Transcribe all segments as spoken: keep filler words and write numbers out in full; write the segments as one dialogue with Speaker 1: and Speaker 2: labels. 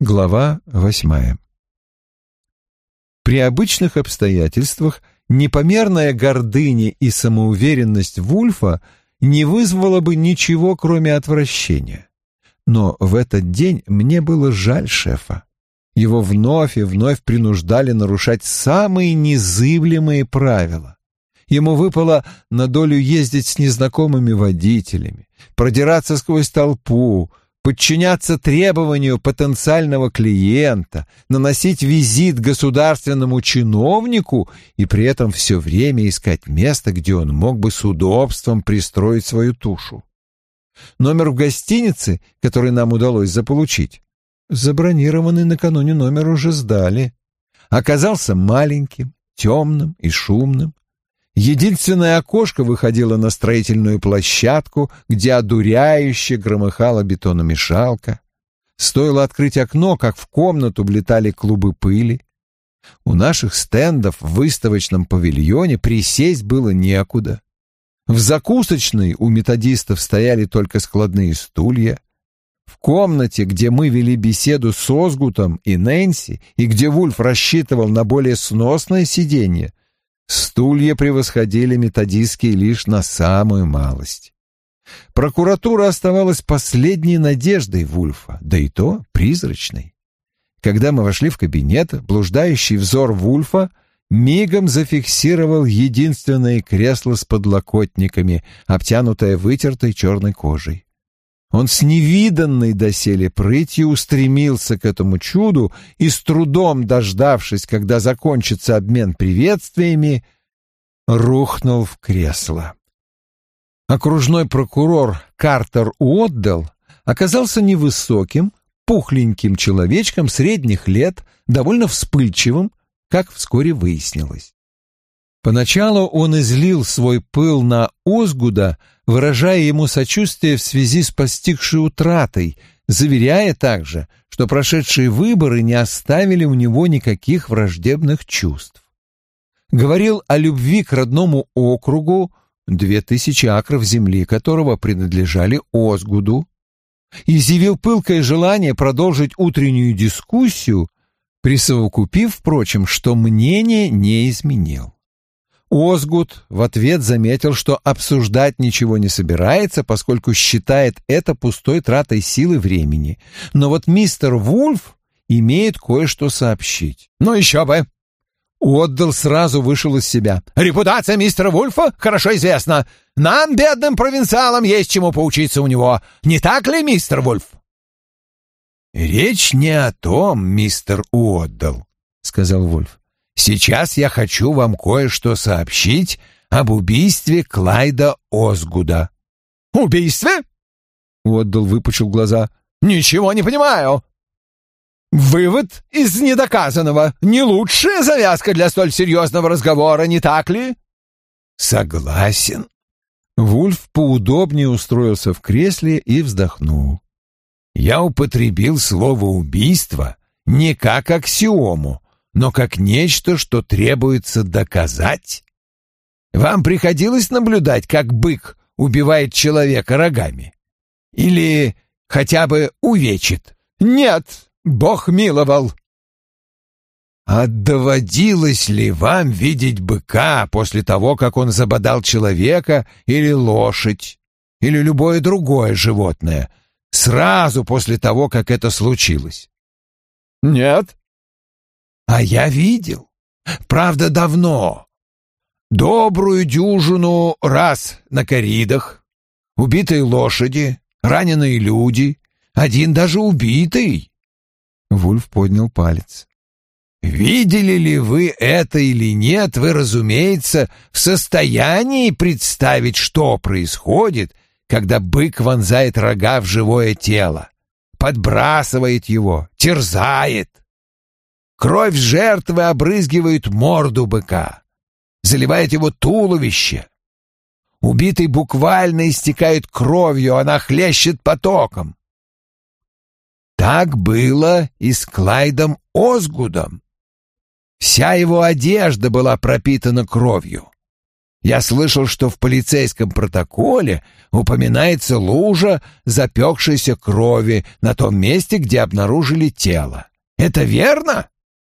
Speaker 1: Глава восьмая. При обычных обстоятельствах непомерная гордыня и самоуверенность Вульфа не вызвала бы ничего, кроме отвращения. Но в этот день мне было жаль шефа. Его вновь и вновь принуждали нарушать самые незыблемые правила. Ему выпало на долю ездить с незнакомыми водителями, продираться сквозь толпу, подчиняться требованию потенциального клиента, наносить визит государственному чиновнику и при этом все время искать место, где он мог бы с удобством пристроить свою тушу. Номер в гостинице, который нам удалось заполучить, забронированный накануне номер уже сдали, оказался маленьким, темным и шумным. Единственное окошко выходило на строительную площадку, где одуряюще громыхала бетономешалка. Стоило открыть окно, как в комнату влетали клубы пыли. У наших стендов в выставочном павильоне присесть было некуда. В закусочной у методистов стояли только складные стулья. В комнате, где мы вели беседу с Озгутом и Нэнси, и где Вульф рассчитывал на более сносное сиденье, стулья превосходили методистские лишь на самую малость. Прокуратура оставалась последней надеждой Вульфа, да и то призрачной. Когда мы вошли в кабинет, блуждающий взор Вульфа мигом зафиксировал единственное кресло с подлокотниками, обтянутое вытертой черной кожей. Он с невиданной доселе прытью устремился к этому чуду и, с трудом дождавшись, когда закончится обмен приветствиями, рухнул в кресло. Окружной прокурор Картер Уотделл оказался невысоким, пухленьким человечком средних лет, довольно вспыльчивым, как вскоре выяснилось. Поначалу он излил свой пыл на Озгуда, выражая ему сочувствие в связи с постигшей утратой, заверяя также, что прошедшие выборы не оставили у него никаких враждебных чувств. Говорил о любви к родному округу, две тысячи акров земли которого принадлежали Озгуду, изъявил пылкое желание продолжить утреннюю дискуссию, присовокупив, впрочем, что мнение не изменил. Озгуд в ответ заметил, что обсуждать ничего не собирается, поскольку считает это пустой тратой сил и времени. Но вот мистер Вульф имеет кое-что сообщить. «Ну еще бы!» Уотделл сразу вышел из себя. «Репутация мистера Вульфа хорошо известна. Нам, бедным провинциалам, есть чему поучиться у него. Не так ли, мистер Вульф?» «Речь не о том, мистер Уотделл», — сказал Вульф. «Сейчас я хочу вам кое-что сообщить об убийстве Клайда Озгуда». «Убийстве?» — Уотделл выпучил глаза. «Ничего не понимаю». «Вывод из недоказанного. Не лучшая завязка для столь серьезного разговора, не так ли?» «Согласен». Вульф поудобнее устроился в кресле и вздохнул. «Я употребил слово «убийство» не как аксиому, но как нечто, что требуется доказать. Вам приходилось наблюдать, как бык убивает человека рогами? Или хотя бы увечит? Нет, Бог миловал. А доводилось ли вам видеть быка после того, как он забодал человека или лошадь, или любое другое животное, сразу после того, как это случилось? Нет. А я видел. Правда, давно. Добрую дюжину раз на коридах. Убитые лошади, раненые люди, один даже убитый. Вульф поднял палец. Видели ли вы это или нет, вы, разумеется, в состоянии представить, что происходит, когда бык вонзает рога в живое тело, подбрасывает его, терзает. Кровь жертвы обрызгивает морду быка, заливает его туловище. Убитый буквально истекает кровью, она хлещет потоком. Так было и с Клайдом Озгудом. Вся его одежда была пропитана кровью.
Speaker 2: Я слышал, что в полицейском протоколе упоминается лужа запекшейся крови на том месте, где обнаружили тело. Это верно?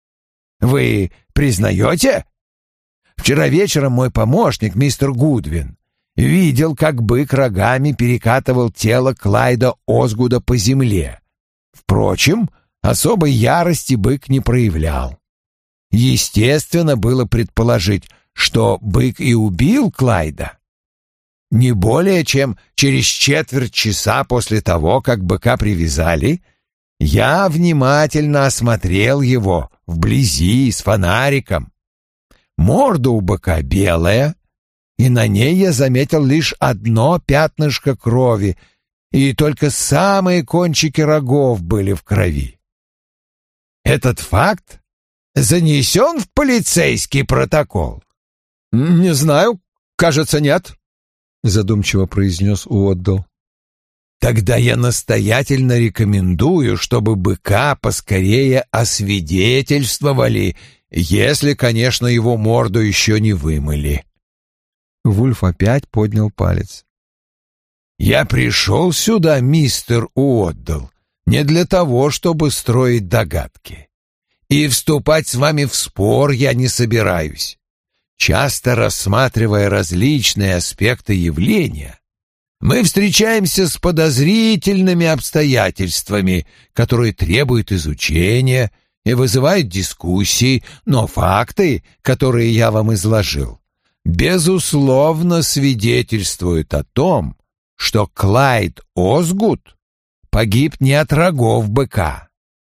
Speaker 2: Вы признаете? Вчера вечером мой помощник, мистер Гудвин, видел, как бык рогами перекатывал тело Клайда Озгуда по земле. Впрочем, особой ярости бык не проявлял. Естественно, было предположить, что бык и убил Клайда. Не более чем через четверть часа после того, как быка привязали, я внимательно осмотрел его вблизи с фонариком. Морда у быка белая, и на ней я заметил лишь одно пятнышко крови, и только самые кончики рогов были в крови. Этот факт занесен в полицейский протокол?
Speaker 1: «Не знаю, кажется, нет», — задумчиво произнес Уотдл.
Speaker 2: «Тогда я настоятельно рекомендую, чтобы быка поскорее освидетельствовали, если, конечно, его морду еще не вымыли».
Speaker 1: Вульф опять поднял палец.
Speaker 2: «Я пришел сюда, мистер Уотдл, не для того, чтобы строить догадки. И вступать с вами в спор я не собираюсь. Часто рассматривая различные аспекты явления, мы встречаемся с подозрительными обстоятельствами, которые требуют изучения и вызывают дискуссии, но факты, которые я вам изложил, безусловно свидетельствуют о том, что Клайд Озгуд погиб не от рогов быка.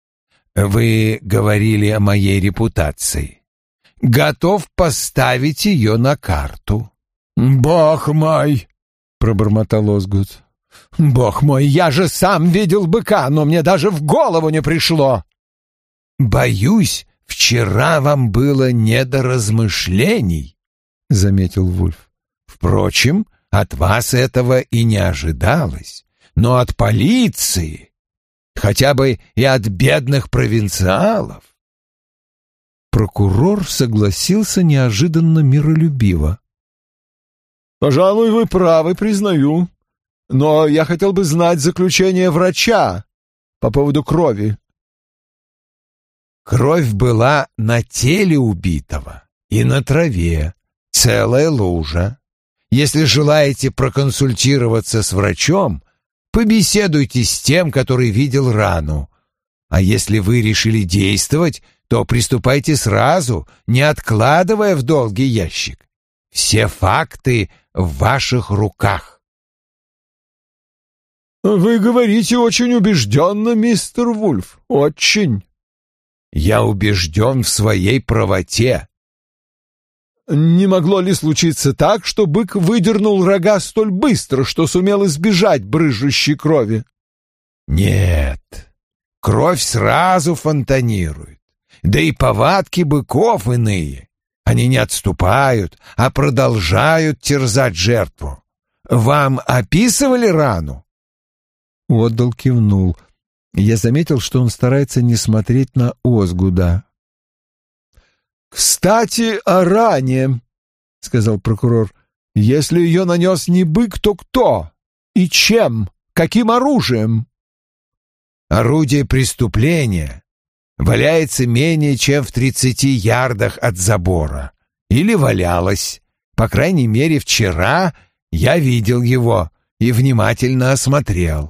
Speaker 2: Вы говорили о моей репутации. Готов поставить ее на карту».
Speaker 1: «Бог мой!» — пробормотал Озгуд. «Бог мой, я же сам видел быка, но мне даже в голову не пришло!»
Speaker 2: «Боюсь, вчера вам было не до размышлений», — заметил Вульф. «Впрочем, от вас этого и не ожидалось, но от полиции, хотя бы и от бедных провинциалов».
Speaker 1: Прокурор согласился неожиданно миролюбиво. «Пожалуй, вы правы, признаю. Но я хотел бы знать заключение врача по поводу крови».
Speaker 2: «Кровь была на теле убитого и на траве, целая лужа. Если желаете проконсультироваться с врачом, побеседуйте с тем, который видел рану. А если вы решили действовать, то приступайте сразу, не откладывая в долгий ящик. Все факты в ваших руках».
Speaker 1: «Вы говорите очень убежденно, мистер Вульф, очень».
Speaker 2: «Я убежден в своей правоте».
Speaker 1: «Не могло ли случиться так, что бык выдернул рога столь быстро, что сумел избежать брызжущей крови?»
Speaker 2: «Нет, кровь сразу фонтанирует. Да и повадки быков иные. Они не отступают, а продолжают терзать жертву. Вам описывали рану?»
Speaker 1: Уотдл кивнул. Я заметил, что он старается не смотреть на Озгуда. «Кстати, о ране», — сказал прокурор. «Если ее нанес не бык, то кто? И чем? Каким оружием?»
Speaker 2: «Орудие преступления валяется менее чем в тридцати ярдах от забора. Или валялось. По крайней мере, вчера я видел его и внимательно осмотрел».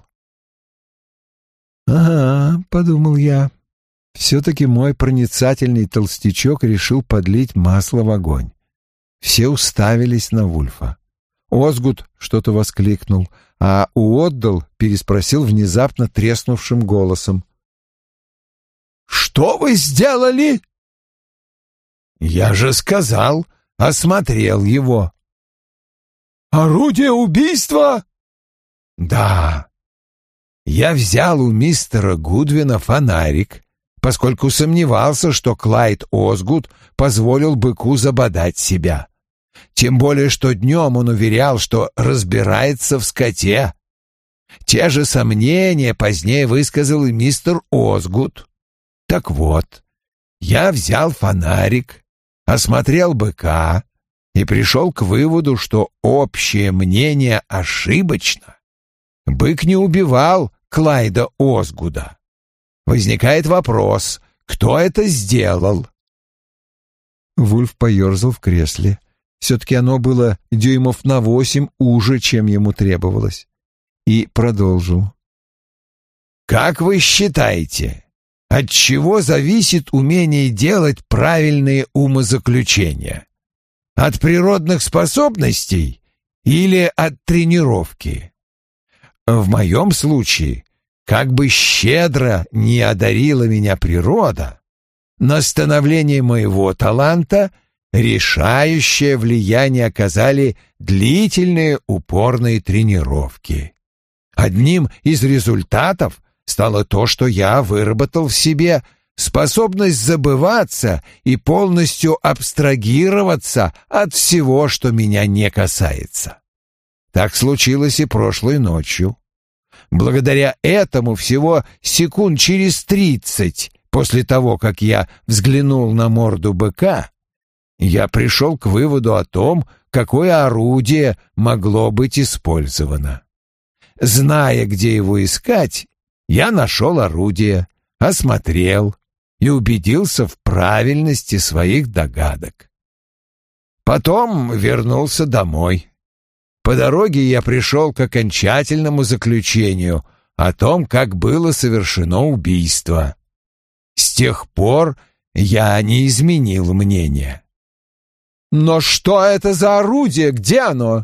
Speaker 1: «Ага», — подумал я, — «все-таки мой проницательный толстячок решил подлить масло в огонь». Все уставились на Вульфа. Озгуд что-то воскликнул, а Уотдл переспросил внезапно треснувшим голосом. «Что вы сделали?»
Speaker 2: «Я же сказал, осмотрел его».
Speaker 1: «Орудие убийства?»
Speaker 2: «Да. Я взял у мистера Гудвина фонарик, поскольку сомневался, что Клайд Озгуд позволил быку забодать себя. Тем более, что днем он уверял, что разбирается в скоте. Те же сомнения позднее высказал и мистер Озгуд. Так вот, я взял фонарик, осмотрел быка и пришел к выводу, что общее мнение ошибочно. Бык не убивал Клайда Озгуда. Возникает вопрос, кто это сделал?
Speaker 1: Вульф поерзал в кресле. Все-таки оно было дюймов на восемь уже, чем ему требовалось. И продолжил.
Speaker 2: «Как вы считаете, от чего зависит умение делать правильные умозаключения? От природных способностей или от тренировки? В моем случае, как бы щедро не одарила меня природа, на становление моего таланта решающее влияние оказали длительные упорные тренировки. Одним из результатов стало то, что я выработал в себе способность забываться и полностью абстрагироваться от всего, что меня не касается. Так случилось и прошлой ночью. Благодаря этому всего секунд через тридцать после того, как я взглянул на морду быка, я пришел к выводу о том, какое орудие могло быть использовано. Зная, где его искать, я нашел орудие, осмотрел и убедился в правильности своих догадок. Потом вернулся домой. По дороге я пришел к окончательному заключению о том, как было совершено убийство. С тех пор я не изменил мнения.
Speaker 1: «Но что это за орудие? Где оно?»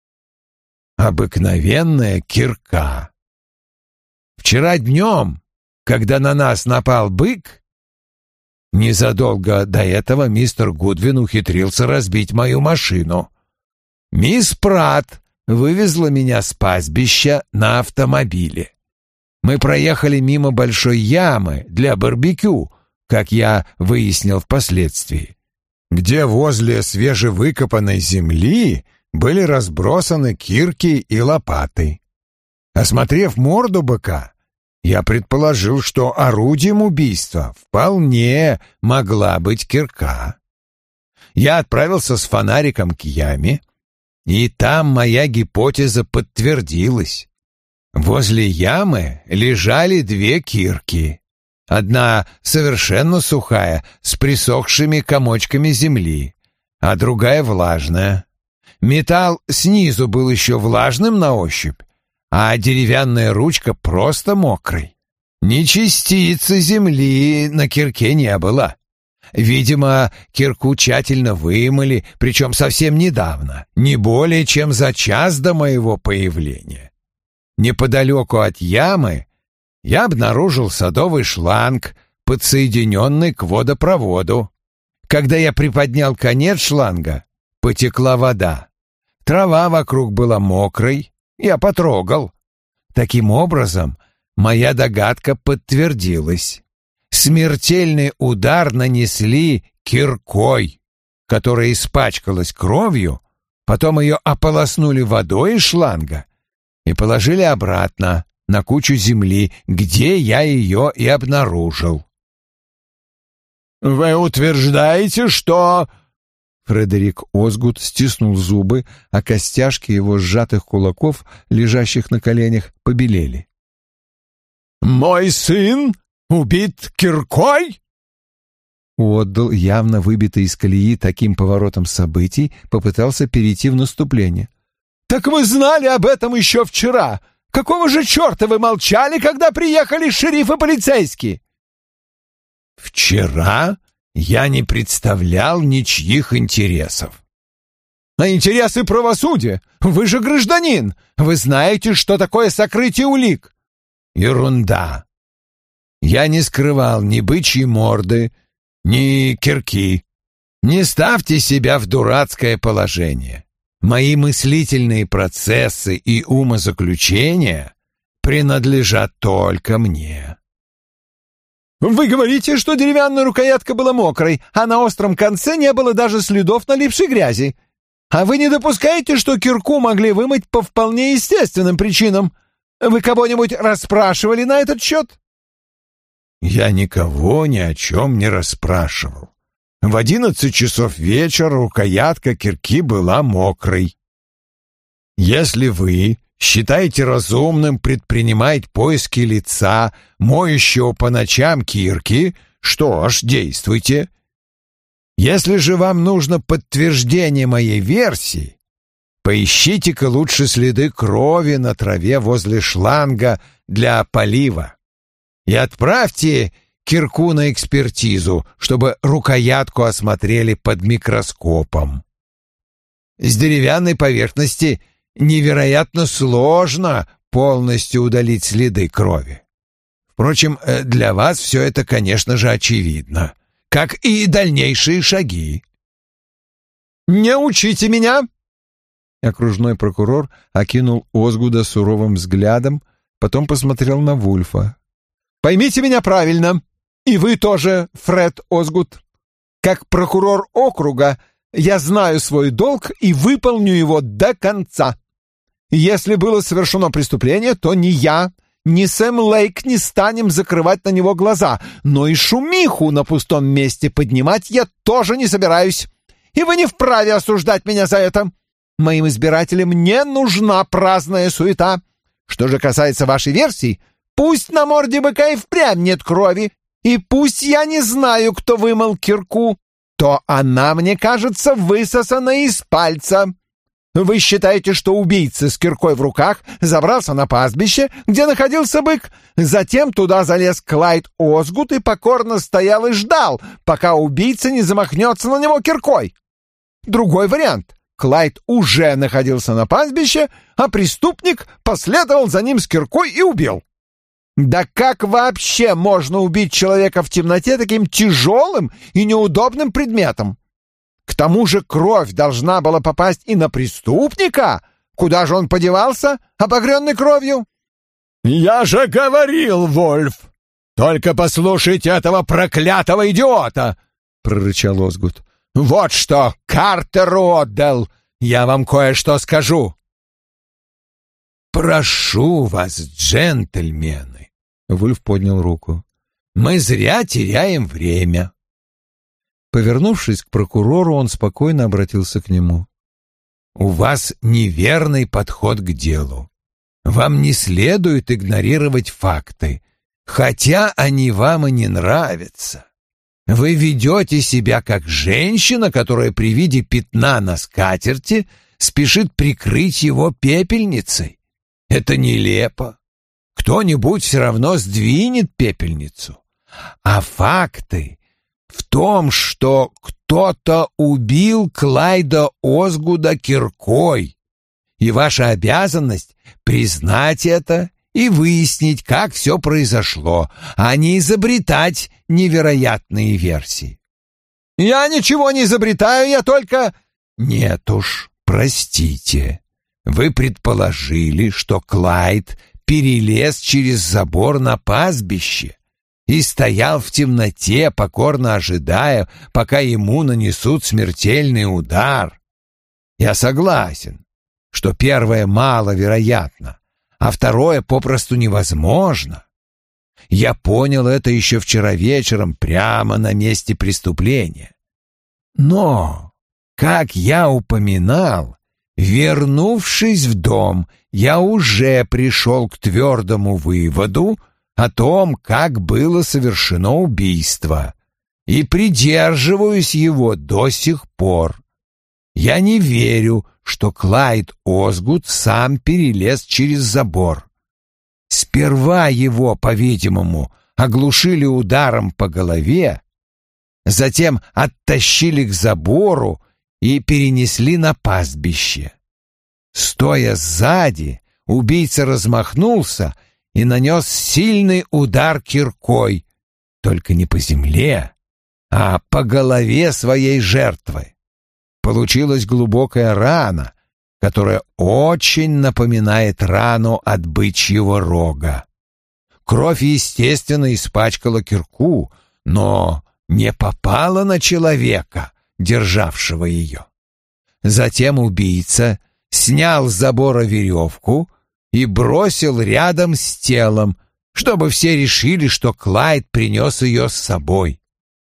Speaker 2: «Обыкновенная кирка. Вчера днем, когда на нас напал бык, незадолго до этого мистер Гудвин ухитрился разбить мою машину. Мисс Пратт вывезла меня с пастбища на автомобиле. Мы проехали мимо большой ямы для барбекю, как я выяснил впоследствии, где возле свежевыкопанной земли были разбросаны кирки и лопаты. Осмотрев морду быка, я предположил, что орудием убийства вполне могла быть кирка. Я отправился с фонариком к яме, и там моя гипотеза подтвердилась. Возле ямы лежали две кирки. Одна совершенно сухая, с присохшими комочками земли, а другая влажная. Металл снизу был еще влажным на ощупь, а деревянная ручка просто мокрой. Ни частицы земли на кирке не было. Видимо, кирку тщательно вымыли, причем совсем недавно, не более чем за час до моего появления. Неподалеку от ямы я обнаружил садовый шланг, подсоединенный к водопроводу. Когда я приподнял конец шланга, потекла вода. Трава вокруг была мокрой, я потрогал. Таким образом, моя догадка подтвердилась. Смертельный удар нанесли киркой, которая испачкалась кровью, потом ее ополоснули водой из шланга и положили обратно на кучу земли, где я ее и обнаружил. «Вы утверждаете, что...»
Speaker 1: Фредерик Озгуд стиснул зубы, а костяшки его сжатых кулаков, лежащих на коленях, побелели.
Speaker 2: «Мой сын убит киркой?»
Speaker 1: Уотдл, явно выбитый из колеи таким поворотом событий, попытался перейти в наступление.
Speaker 2: «Так вы знали об этом еще вчера! Какого же черта вы молчали, когда приехали шериф и полицейские?» «Вчера я не представлял ничьих интересов». «А интересы правосудия? Вы же гражданин! Вы знаете, что такое сокрытие улик?» «Ерунда! Я не скрывал ни бычьей морды, ни кирки. Не ставьте себя в дурацкое положение. Мои мыслительные процессы и умозаключения принадлежат только мне». «Вы говорите, что деревянная рукоятка была мокрой, а на остром конце не было даже следов налипшей грязи. А вы не допускаете, что кирку могли вымыть по вполне естественным причинам? Вы кого-нибудь расспрашивали на этот счет?» «Я никого ни о чем не расспрашивал. В одиннадцать часов вечера рукоятка кирки была мокрой. Если вы считаете разумным предпринимать поиски лица, моющего по ночам кирки, что ж, действуйте. Если же вам нужно подтверждение моей версии, поищите-ка лучше следы крови на траве возле шланга для полива и отправьте кирку на экспертизу, чтобы рукоятку осмотрели под микроскопом. С деревянной поверхности невероятно сложно полностью удалить следы крови. Впрочем, для вас все это, конечно же, очевидно, как и дальнейшие шаги.
Speaker 1: «Не учите меня!» Окружной прокурор окинул Озгуда суровым взглядом, потом посмотрел на Вульфа. «Поймите меня правильно, и вы тоже, Фред Озгуд. Как прокурор округа я знаю свой долг и выполню его до конца. Если было совершено преступление, то ни я, ни Сэм Лейк не станем закрывать на него глаза, но и шумиху на пустом месте поднимать я тоже не собираюсь, и вы не вправе осуждать меня за это. Моим избирателям не нужна праздная суета. Что же касается вашей версии, пусть на морде быка и впрямь нет крови, и пусть я не знаю, кто вымыл кирку, то она, мне кажется, высосана из пальца. Вы считаете, что убийца с киркой в руках забрался на пастбище, где находился бык, затем туда залез Клайд Озгуд и покорно стоял и ждал, пока убийца не замахнется на него киркой. Другой вариант. Клайд уже находился на пастбище, а преступник последовал за ним с киркой и убил. Да как вообще можно убить человека в темноте таким тяжелым и неудобным предметом? К тому же кровь должна была попасть и на преступника. Куда же он подевался, обогренный кровью?
Speaker 2: «Я же говорил, Вольф! Только послушайте этого проклятого идиота!» — прорычал Озгуд. «Вот что Картер отдал! Я вам кое-что скажу!» «Прошу вас, джентльмены!» — Вульф поднял руку. «Мы зря теряем время!» Повернувшись к прокурору, он спокойно обратился к нему. «У вас неверный подход к делу. Вам не следует игнорировать факты, хотя они вам и не нравятся. Вы ведете себя как женщина, которая при виде пятна на скатерти спешит прикрыть его пепельницей. Это нелепо. Кто-нибудь все равно сдвинет пепельницу. А факты в том, что кто-то убил Клайда Озгуда киркой, и ваша обязанность признать это и выяснить, как все произошло, а не изобретать невероятные версии.
Speaker 1: «Я ничего не изобретаю, я только...»
Speaker 2: «Нет уж, простите. Вы предположили, что Клайд перелез через забор на пастбище и стоял в темноте, покорно ожидая, пока ему нанесут смертельный удар. Я согласен, что первое маловероятно, а второе попросту невозможно. Я понял это еще вчера вечером прямо на месте преступления. Но, как я упоминал, вернувшись в дом, я уже пришел к твердому выводу о том, как было совершено убийство, и придерживаюсь его до сих пор. Я не верю, что Клайд Озгуд сам перелез через забор. Сперва его, по-видимому, оглушили ударом по голове, затем оттащили к забору и перенесли на пастбище. Стоя сзади, убийца размахнулся и нанес сильный удар киркой, только не по земле, а по голове своей жертвы. Получилась глубокая рана, которая очень напоминает рану от бычьего рога. Кровь, естественно, испачкала кирку, но не попала на человека, державшего ее. Затем убийца снял с забора веревку и бросил рядом с телом, чтобы все решили, что Клайд принес ее с собой.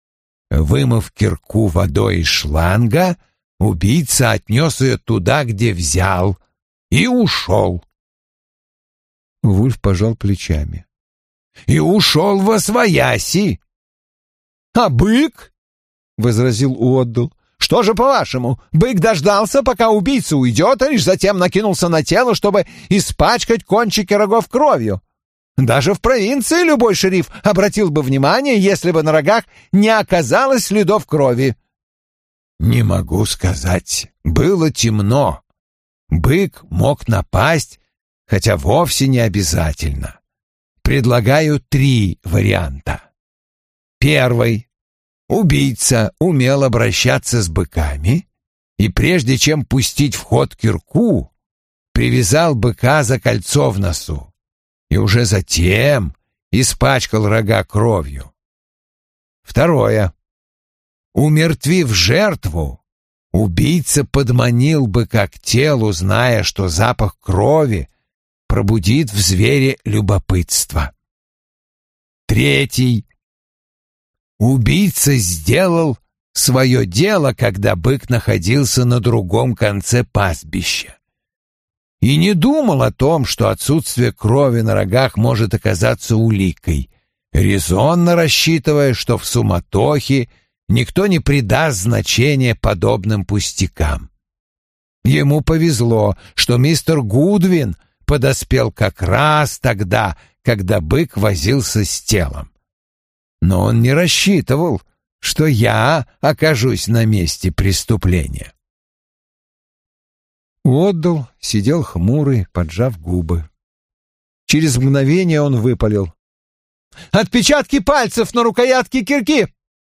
Speaker 2: Вымыв кирку водой из шланга, убийца отнес ее туда, где взял, и ушел.
Speaker 1: Вульф пожал плечами.
Speaker 2: И ушел восвояси.
Speaker 3: А бык? — возразил Уоддл. Что же, по-вашему, бык дождался, пока убийца уйдет, а лишь затем накинулся на тело, чтобы испачкать кончики рогов кровью? Даже в провинции любой шериф обратил бы внимание, если бы на рогах не оказалось следов крови.
Speaker 2: Не могу сказать. Было темно. Бык мог напасть, хотя вовсе не обязательно. Предлагаю три варианта. Первый. Убийца умел обращаться с быками и, прежде чем пустить в ход кирку, привязал быка за кольцо в носу и уже затем испачкал рога кровью. Второе. Умертвив жертву, убийца подманил быка к телу, зная, что запах крови пробудит в звере любопытство. Третий. Убийца сделал свое дело, когда бык находился на другом конце пастбища, и не думал о том, что отсутствие крови на рогах может оказаться уликой, резонно рассчитывая, что в суматохе никто не придаст значения подобным пустякам. Ему повезло, что мистер Гудвин подоспел как раз тогда, когда бык возился с телом. Но он не рассчитывал, что я окажусь на месте преступления.
Speaker 1: Уоддл сидел хмурый, поджав губы. Через мгновение он выпалил:
Speaker 3: «Отпечатки пальцев на рукоятке кирки!»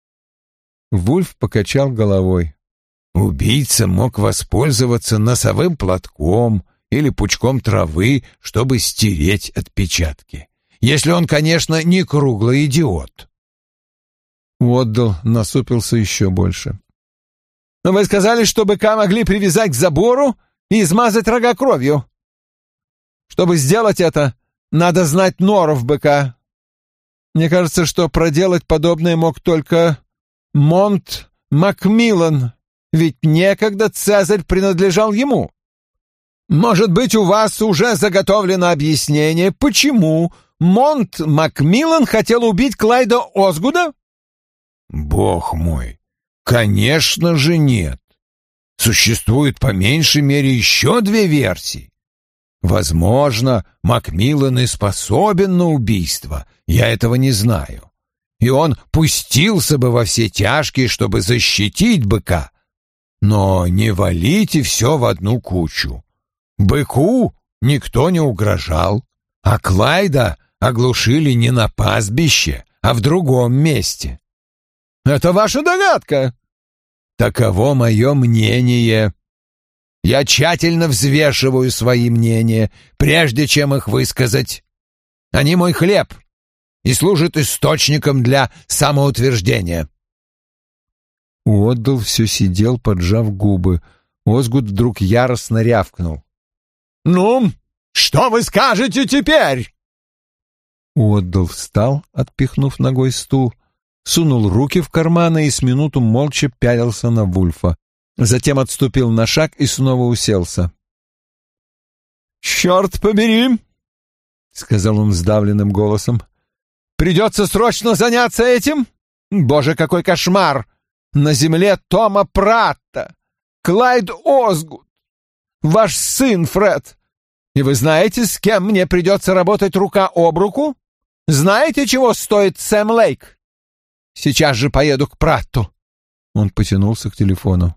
Speaker 1: Вульф покачал головой.
Speaker 2: Убийца мог воспользоваться носовым платком или пучком травы, чтобы стереть отпечатки. Если он, конечно, не круглый идиот.
Speaker 1: Уоддл насупился еще больше.
Speaker 3: «Но вы сказали, что быка могли привязать к забору и измазать рога кровью. Чтобы сделать это, надо знать норов быка. Мне кажется, что проделать подобное мог только Монт Макмиллан, ведь некогда Цезарь принадлежал ему. Может быть, у вас уже заготовлено объяснение, почему Монт Макмиллан хотел убить Клайда Озгуда?»
Speaker 2: Бог мой, конечно же нет. Существует по меньшей мере еще две версии. Возможно, Макмиллан и способен на убийство, я этого не знаю. И он пустился бы во все тяжкие, чтобы защитить быка. Но не валите все в одну кучу. Быку никто не угрожал, а Клайда оглушили не на пастбище, а в другом месте.
Speaker 3: «Это ваша догадка!»
Speaker 2: «Таково мое мнение. Я тщательно взвешиваю свои мнения, прежде чем их высказать. Они мой хлеб и служат источником для самоутверждения».
Speaker 1: Уоддл все сидел, поджав губы. Озгуд вдруг яростно рявкнул:
Speaker 3: «Ну, что вы скажете теперь?»
Speaker 1: Уоддл встал, отпихнув ногой стул, сунул руки в карманы и с минуту молча пялился на Вульфа. Затем отступил на шаг и снова уселся.
Speaker 3: «Черт побери!» — сказал он сдавленным голосом. «Придется срочно заняться этим? Боже, какой кошмар! На земле Тома Пратта! Клайд Озгуд! Ваш сын, Фред! И вы знаете, с кем мне придется работать рука об руку? Знаете, чего стоит Сэм Лейк? Сейчас же поеду к Пратту».
Speaker 1: Он потянулся к телефону.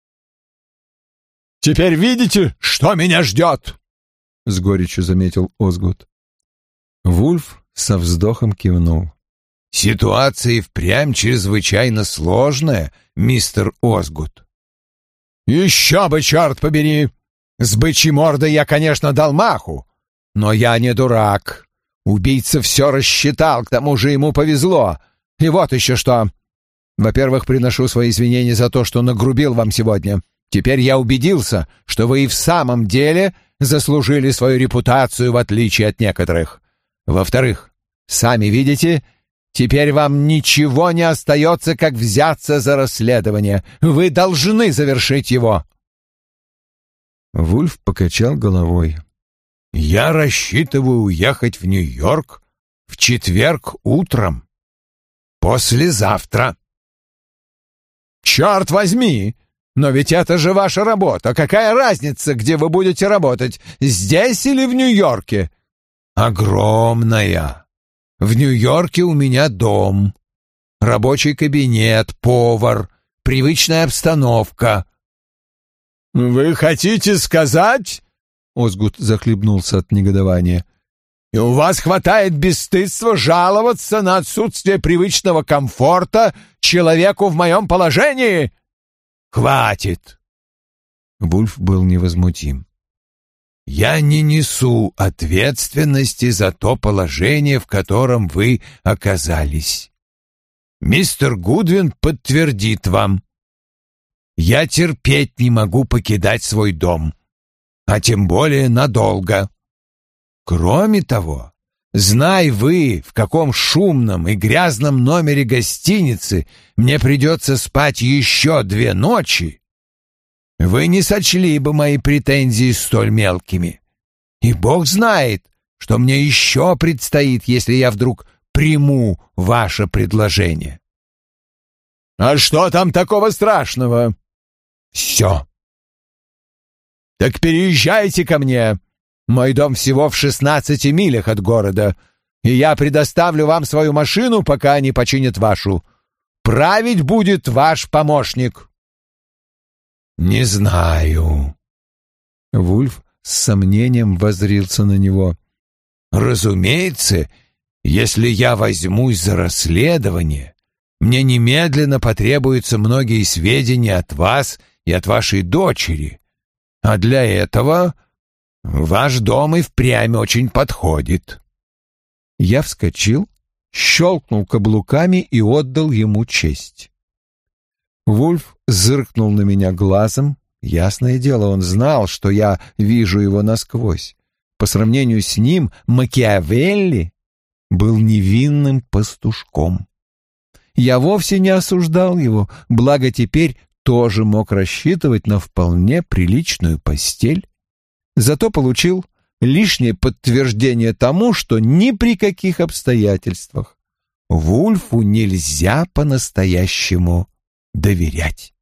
Speaker 3: «Теперь видите, что меня ждет?» — с горечью заметил Озгуд.
Speaker 1: Вульф со вздохом кивнул.
Speaker 2: «Ситуация и впрямь чрезвычайно сложная, мистер Озгуд».
Speaker 3: «Еще бы, черт побери! С бычьей мордой я, конечно, дал маху, но я не дурак. Убийца все рассчитал, к тому же ему повезло. И вот еще что. Во-первых, приношу свои извинения за то, что нагрубил вам сегодня. Теперь я убедился, что вы и в самом деле заслужили свою репутацию, в отличие от некоторых. Во-вторых, сами видите, Теперь вам ничего не остается, как взяться за расследование. Вы должны завершить его».
Speaker 1: Вульф покачал головой.
Speaker 2: «Я рассчитываю уехать в Нью-Йорк в четверг утром. Послезавтра».
Speaker 3: «Черт возьми! Но ведь это же ваша работа. Какая разница, где вы будете работать, здесь или в Нью-Йорке?»
Speaker 2: «Огромная. В Нью-Йорке у меня дом, рабочий кабинет, повар, привычная обстановка».
Speaker 3: «Вы хотите сказать...» — Озгут захлебнулся от негодования. «И у вас хватает бесстыдства жаловаться на отсутствие привычного комфорта человеку в моем положении?»
Speaker 2: «Хватит!»
Speaker 1: Вульф был невозмутим.
Speaker 2: «Я не несу ответственности за то положение, в котором вы оказались. Мистер Гудвин подтвердит вам. Я терпеть не могу покидать свой дом, а тем более надолго. Кроме того, знай вы, в каком шумном и грязном номере гостиницы мне придется спать еще две ночи, вы не сочли бы мои претензии столь мелкими. И Бог знает, что мне еще предстоит, если я вдруг приму ваше предложение».
Speaker 3: «А что там такого страшного?»
Speaker 2: «Все».
Speaker 3: «Так переезжайте ко мне. Мой дом всего в шестнадцати милях от города, и я предоставлю вам свою машину, пока они починят вашу. Править будет ваш помощник».
Speaker 2: «Не знаю».
Speaker 1: Вульф с сомнением воззрился на него.
Speaker 2: «Разумеется, если я возьмусь за расследование, мне немедленно потребуются многие сведения от вас и от вашей дочери, а для этого ваш дом и впрямь очень подходит».
Speaker 1: Я вскочил, щелкнул каблуками и отдал ему честь. Вульф зыркнул на меня глазом. Ясное дело, он знал, что я вижу его насквозь. По сравнению с ним Макиавелли был невинным пастушком. Я вовсе не осуждал его, благо теперь тоже мог рассчитывать на вполне приличную постель. Зато получил лишнее подтверждение тому, что ни при каких обстоятельствах Вульфу нельзя по-настоящему доверять.